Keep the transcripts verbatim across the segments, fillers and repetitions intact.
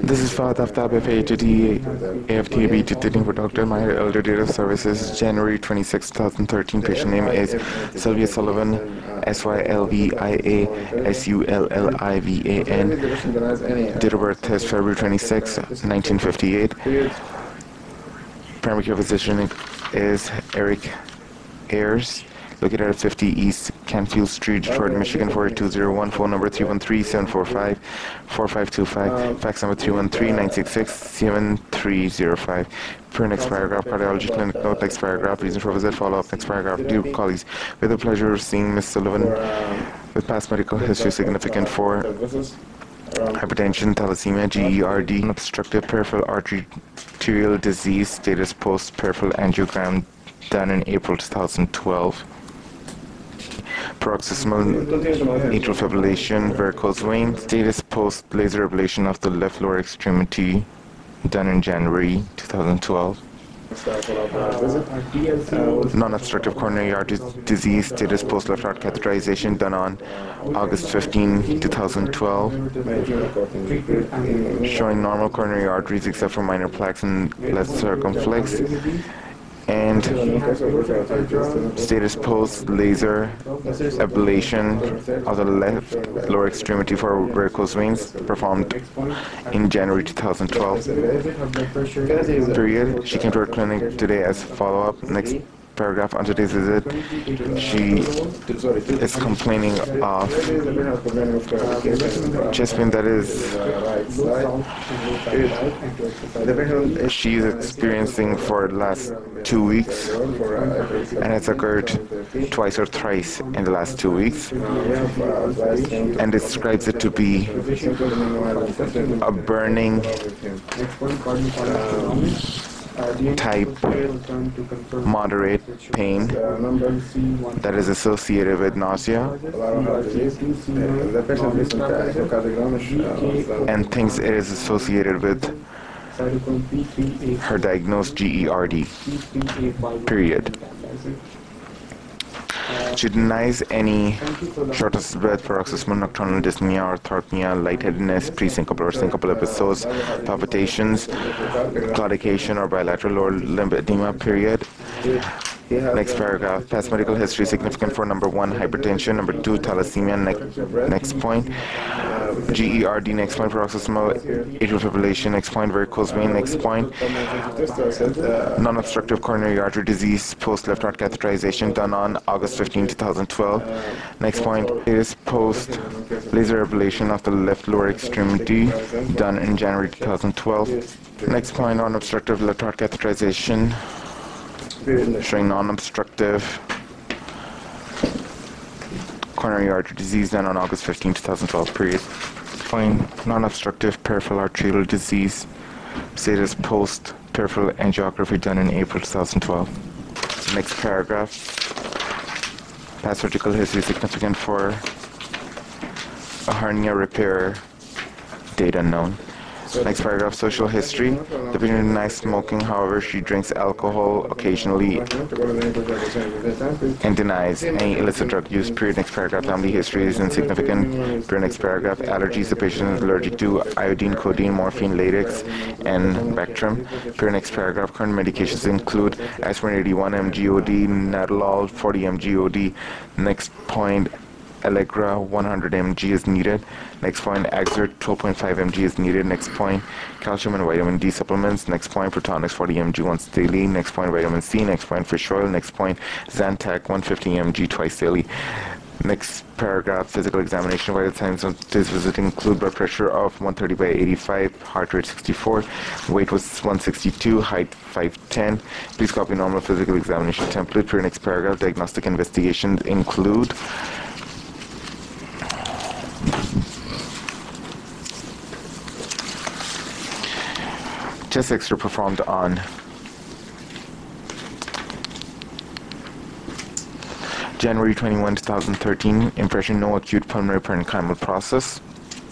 This is Fahad Aftab, F A H T A F T A B Titting for Doctor Mahir Elder Date of Services, January twenty-sixth, twenty thirteen. Patient name is Sylvia Sullivan, S Y L V I A S U L L I V A N. Date of birth is February twenty-sixth, nineteen fifty-eight. Primary care physician is Eric Ayers. Located at fifty East Canfield Street, Detroit, Michigan four eight two zero one. Phone number three one three, seven four five, four five two five. Fax number three one three, nine six six, seven three zero five. Per next paragraph, cardiology clinic note, next paragraph, reason for visit, follow up, next paragraph. Dear colleagues, with the pleasure of seeing Miss Sullivan with past medical history significant for hypertension, thalassemia, G E R D, obstructive peripheral arterial disease, status post peripheral angiogram done in April two thousand twelve. Paroxysmal atrial fibrillation, varicose vein, status post laser ablation of the left lower extremity done in January two thousand twelve. Non-obstructive coronary artery disease, status post left heart catheterization done on August fifteenth, two thousand twelve. Showing normal coronary arteries except for minor plaques and left circumflex. And status post laser ablation of the left lower extremity for varicose veins performed in January two thousand twelve. Period. She came to our clinic today as follow-up. Next paragraph. On today's visit, she is complaining of chest pain that is she is experiencing for the last two weeks, and it's occurred twice or thrice in the last two weeks, and describes it to be a burning type moderate pain that is associated with nausea and thinks it is associated with her diagnosed G E R D. Period. She denies any shortness of breath, paroxysmal nocturnal dyspnea, orthorhea, lightheadedness, pre-syncopal or syncopal episodes, palpitations, claudication or bilateral lower limb edema. Period. Next paragraph. Past medical history significant for number one, hypertension, number two, thalassemia. Next, next point. G E R D. Next point. Paroxysmal atrial fibrillation. Next point. Varicose vein. Next point. Non-obstructive coronary artery disease post left heart catheterization done on August fifteenth, two thousand twelve. Next point is post laser ablation of the left lower extremity done in January two thousand twelve. Next point. Non-obstructive left heart catheterization showing non-obstructive coronary artery disease done on August fifteenth, two thousand twelve. Period. Point. Non-obstructive peripheral arterial disease status post peripheral angiography done in April two thousand twelve. Next paragraph. Past surgical history significant for a hernia repair, date unknown. Next paragraph. Social history. The patient denies smoking, however she drinks alcohol occasionally and denies any illicit drug use. Period. Next paragraph. Family history is insignificant. Period. Next paragraph. Allergies. The patient is allergic to iodine, codeine, morphine, latex, and Bactrim. Period. Next paragraph. Current medications include aspirin eighty-one milligrams G O D, Nadolol forty milligrams G O D. Next point. Allegra one hundred milligrams is needed. Next point, Axert twelve point five milligrams is needed. Next point, calcium and vitamin D supplements. Next point, Protonix forty milligrams once daily. Next point, vitamin C. Next point, fish oil. Next point, Zantac one hundred fifty milligrams twice daily. Next paragraph, physical examination. Vital signs of this visit include blood pressure of one thirty by eighty-five, heart rate sixty-four, weight was one sixty-two, height five ten. Please copy normal physical examination template. Per next paragraph, diagnostic investigations include chest X-ray performed on January twenty-first, two thousand thirteen. Impression, no acute pulmonary parenchymal process.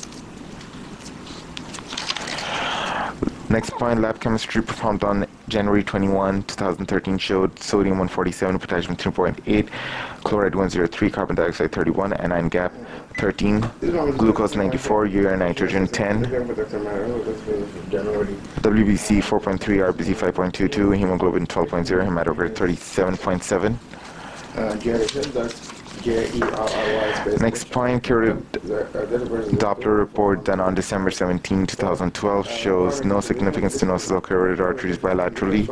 Next point, lab chemistry performed on January twenty-first, two thousand thirteen showed sodium one forty-seven, potassium three point eight, chloride one zero three, carbon dioxide thirty-one, anion gap thirteen, glucose ninety-four, urea nitrogen ten, W B C four point three, R B C five point two two, hemoglobin twelve point zero, hematocrit thirty-seven point seven. Next point, curative Doppler report done on December seventeenth, two thousand twelve shows no significant stenosis of carotid arteries bilaterally.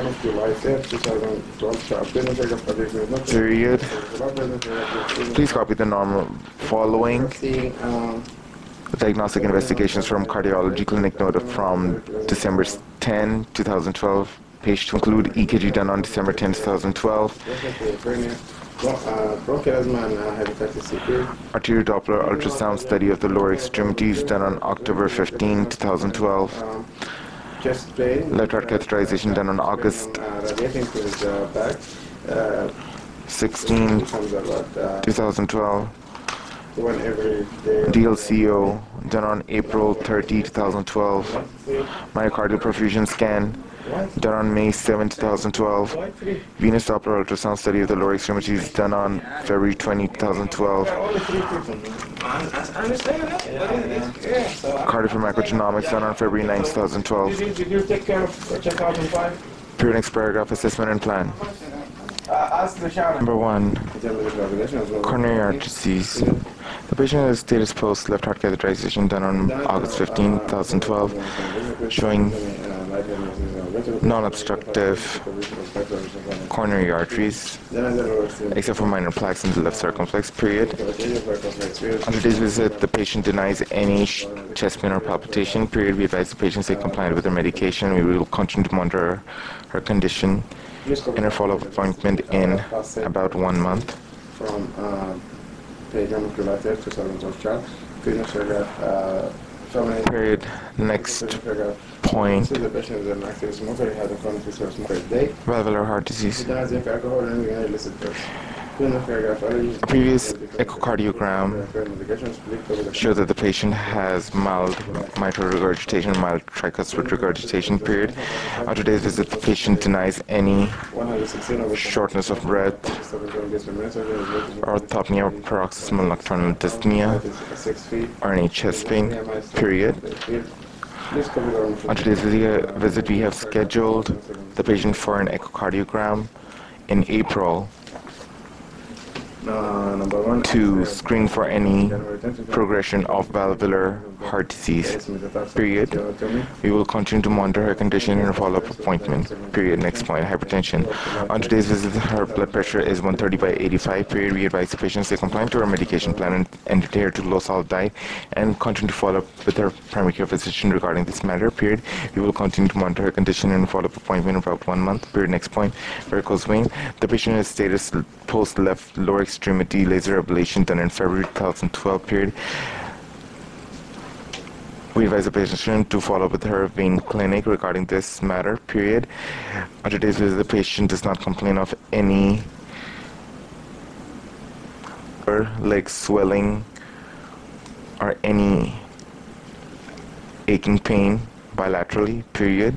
Period. Please copy the normal following. Diagnostic investigations from cardiology clinic note from December tenth, two thousand twelve. Patient include E K G done on December tenth, two thousand twelve. Arterial Doppler ultrasound study of the lower extremities done on October fifteenth, two thousand twelve. Left heart catheterization done on August sixteenth, two thousand twelve. D L C O done on April thirtieth, two thousand twelve. Myocardial perfusion scan done on May seventh, two thousand twelve. Venous Doppler ultrasound study of the lower extremities done on February twentieth, two thousand twelve. Cardiopharmacogenomics done on February ninth, two thousand twelve. Period next paragraph, assessment and plan. Number one, coronary artery disease. The patient has status post left heart catheterization done on August fifteenth, two thousand twelve, showing non-obstructive coronary arteries, except for minor plaques in the left circumflex, period. On today's visit, the patient denies any chest pain or palpitation, period. We advise the patient stay compliant with her medication. We will continue to monitor her condition in her follow-up appointment in about one month. From uh, period. Next point. Valvular heart disease. A previous echocardiogram showed that the patient has mild mitral regurgitation, mild tricuspid regurgitation, period. On today's visit, the patient denies any shortness of breath, orthopnea, paroxysmal nocturnal dyspnea, or any chest pain, period. On today's visit, we have scheduled the patient for an echocardiogram in April Uh, to screen for any progression of valvular heart disease, period. We will continue to monitor her condition in a follow-up appointment, period. Next point, hypertension. On today's visit, her blood pressure is one thirty by eighty-five, period. We advise the patient stay compliant to her medication plan and, and adhere to low-salt diet and continue to follow up with her primary care physician regarding this matter, period. We will continue to monitor her condition in a follow-up appointment in about one month, period. Next point, varicose vein. The patient has status post-left lower extremity laser ablation done in February two thousand twelve, period. We advise the patient to follow up with her vein clinic regarding this matter, period. On today's visit, the patient does not complain of any leg swelling or any aching pain bilaterally, period.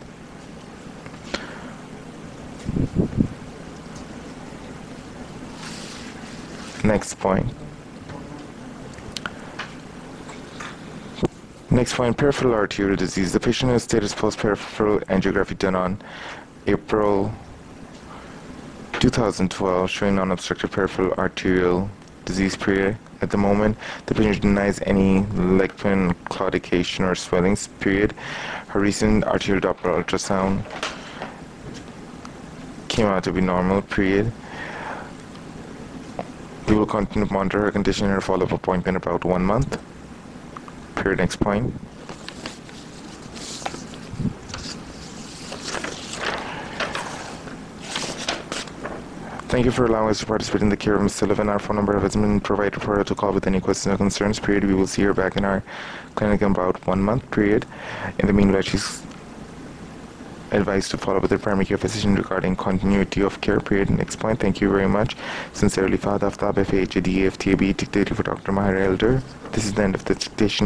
Next point. Next point, peripheral arterial disease. The patient has status post-peripheral angiography done on April two thousand twelve, showing non-obstructive peripheral arterial disease, period. At the moment, the patient denies any leg pain, claudication, or swellings, period. Her recent arterial Doppler ultrasound came out to be normal, period. We will continue to monitor her condition in her follow-up appointment in about one month. Period. Next point. Thank you for allowing us to participate in the care of Miz Sullivan. Our phone number has been provided for her to call with any questions or concerns, period. We will see her back in our clinic in about one month, period. In the meanwhile, she's advised to follow up with her primary care physician regarding continuity of care, period. Next point. Thank you very much. Sincerely, Fahad Aftab, F A H A D A F T A B, dictated for Doctor Mahir Elder. This is the end of the dictation.